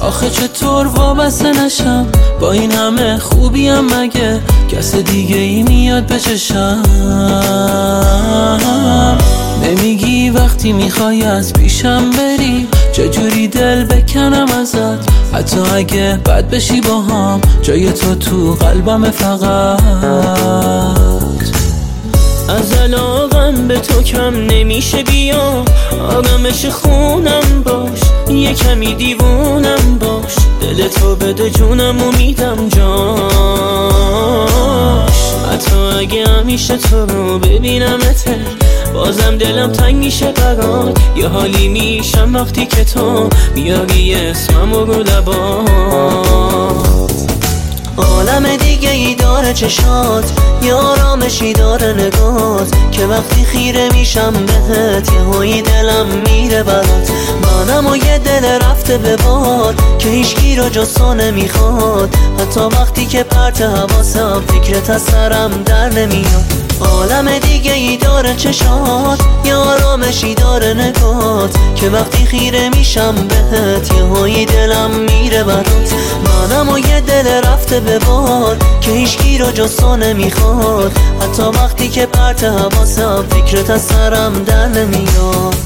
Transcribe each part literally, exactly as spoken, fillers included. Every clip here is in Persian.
آخه چطور وابسته نشم با این همه خوبیم، مگه کس دیگه ای میاد به چشم؟ نمیگی وقتی میخوای از پیشم بری چجوری دل بکنم ازت، حتی اگه بد بشی با هم جای تو تو قلبم فقط. از علاقم به تو کم نمیشه، بیا آرامش خونم باش، یه کمی دیوونم باش، دل تو بده جونم و میدم جاش. حتی اگه همیشه تو رو ببینمت بازم دلم تنگ میشه برات، یه حالی میشم وقتی که تو میاری اسمم رو لبات. عالم دیگه ای داره چشات، یه آرامشی داره نگات، که وقتی خیره میشم بهت یه هایی دلم میره برات. منم و یه دل رفته به باد که هیچکی رو جز تو نمیخواد، حتی وقتی که پرت حواسم فکرت از سرم در نمیاد. عالم دیگه ای داره چشات، یه آرامشی داره نگات، که وقتی خیره میشم بهت یه هایی دلم میره برات. منم و یه دل رفته به باد که هیچکی رو جز تو نمیخواد، حتی وقتی که پرت حواسم فکرت از سرم در نمیاد.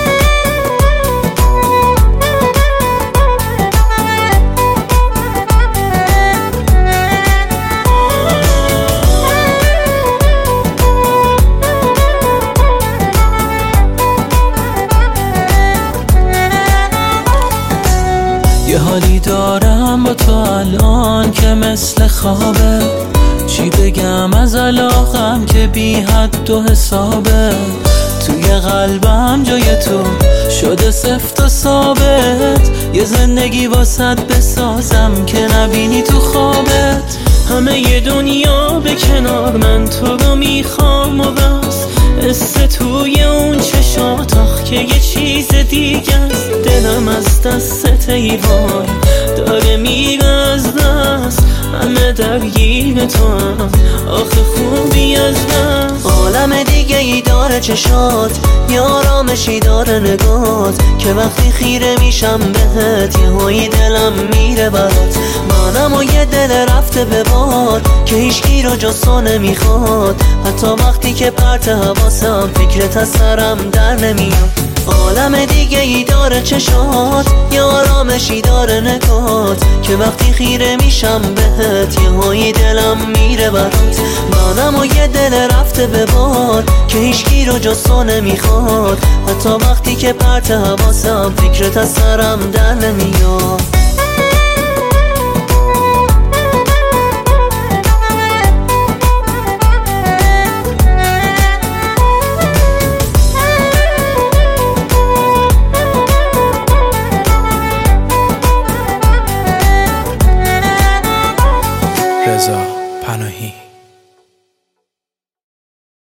یه حالی دارم با تو الان که مثل خوابه، چی بگم از علاقم که بی حد و حسابه. توی قلبم جای تو شده سفت و ثابت، یه زندگی واسط بسازم که نبینی تو خوابت. همه یه دنیا به کنار من تو رو میخوام و بس، قصه توی اون چشات آخ که یه چیز دیگه است. دلم از دست ای وای داره میره از دست، همه درگیر تو هم آخه خوبی از دست. عالم دیگه ای داره چشات، یه آرامشی داره نگات، که وقتی خیره میشم بهت یه هایی دلم میره برات. منم و یه دل رفته به باد که هیچکی رو جز تو نمیخواد، حتی وقتی که پرت حواسم فکرت از سرم در نمیاد. عالم دیگه ای داره چشات، یه آرامشی داره نگات، که وقتی خیره میشم بهت یه هایی دلم میره برات. منم و یه دل رفته به باد که هیچکی رو جز تو نمیخواد، حتی وقتی که پرت حواسم فکرت از سرم در نمیاد.